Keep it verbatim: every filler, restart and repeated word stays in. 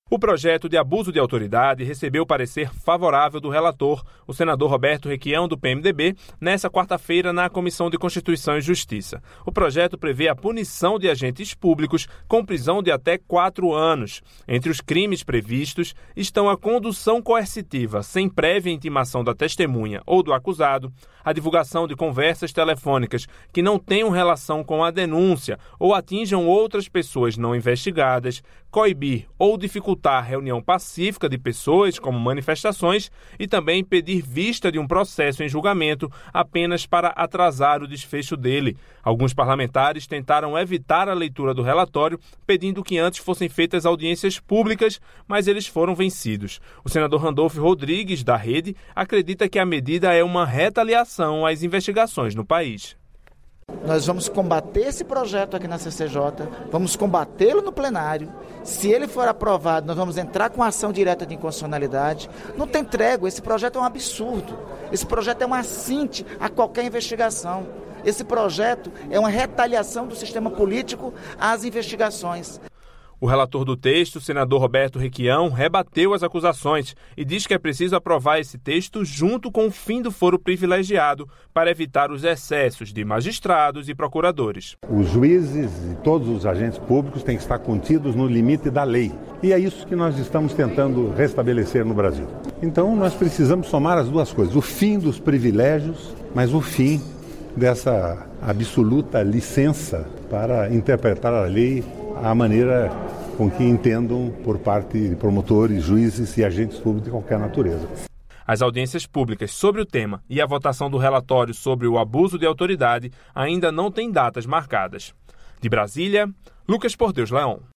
O projeto de abuso de autoridade recebeu parecer favorável do relator, o senador Roberto Requião, do P M D B, nesta quarta-feira na Comissão de Constituição e Justiça. O projeto prevê a punição de agentes públicos com prisão de até quatro anos. Entre os crimes previstos estão a condução coercitiva sem prévia intimação da testemunha ou do acusado, a divulgação de conversas telefônicas que não tenham relação com a denúncia ou atinjam outras pessoas não investigadas, coibir ou dificultar a reunião pacífica de pessoas, como manifestações, e também pedir vista de um processo em julgamento apenas para atrasar o desfecho dele. Alguns parlamentares tentaram evitar a leitura do relatório, pedindo que antes fossem feitas audiências públicas, mas eles foram vencidos. O senador Randolfo Rodrigues, da Rede, acredita que a medida é uma retaliação às investigações no país. Nós vamos combater esse projeto aqui na C C J, vamos combatê-lo no plenário. Se ele for aprovado, nós vamos entrar com ação direta de inconstitucionalidade. Não tem trégua, esse projeto é um absurdo. Esse projeto é um assinte a qualquer investigação. Esse projeto é uma retaliação do sistema político às investigações. O relator do texto, o senador Roberto Requião, rebateu as acusações e diz que é preciso aprovar esse texto junto com o fim do foro privilegiado para evitar os excessos de magistrados e procuradores. Os juízes e todos os agentes públicos têm que estar contidos no limite da lei. E é isso que nós estamos tentando restabelecer no Brasil. Então nós precisamos somar as duas coisas, o fim dos privilégios, mas o fim dessa absoluta licença para interpretar a lei à maneira com que entendam por parte de promotores, juízes e agentes públicos de qualquer natureza. As audiências públicas sobre o tema e a votação do relatório sobre o abuso de autoridade ainda não têm datas marcadas. De Brasília, Lucas Por Deus Leão.